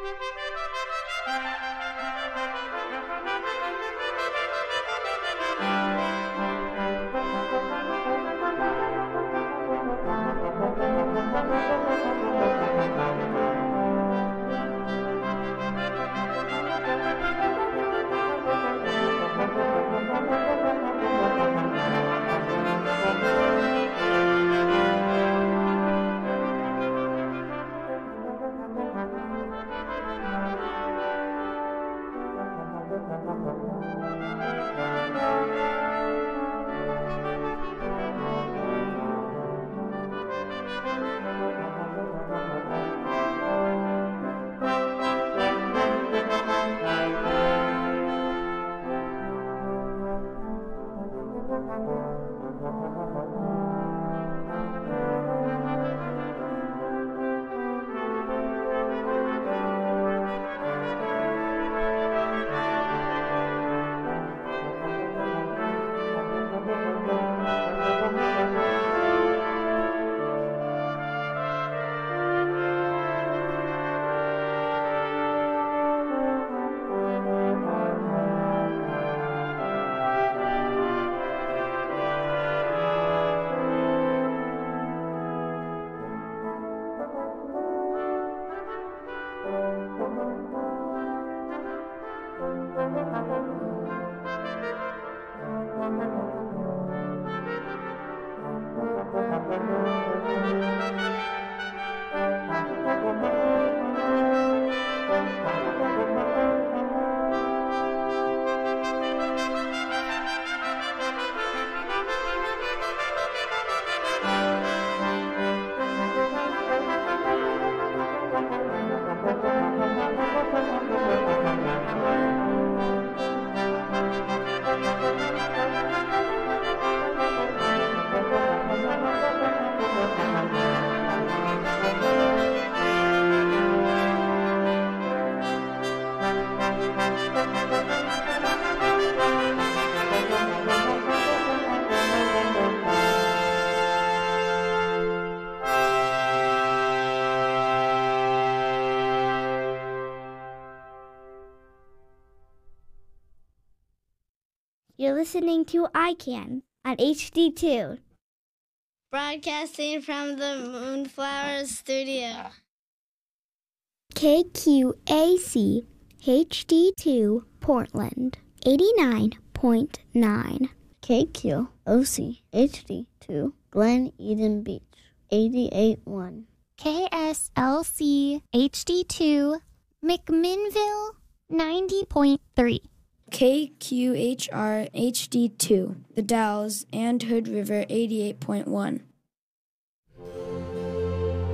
You're listening to ICANN on HD2. Broadcasting from the Moonflower Studio. KQAC HD2 Portland 89.9. KQOC HD2 Glen Eden Beach 88.1. KSLC HD2 McMinnville 90.3. KQHR HD2 The Dalles and Hood River 88.1.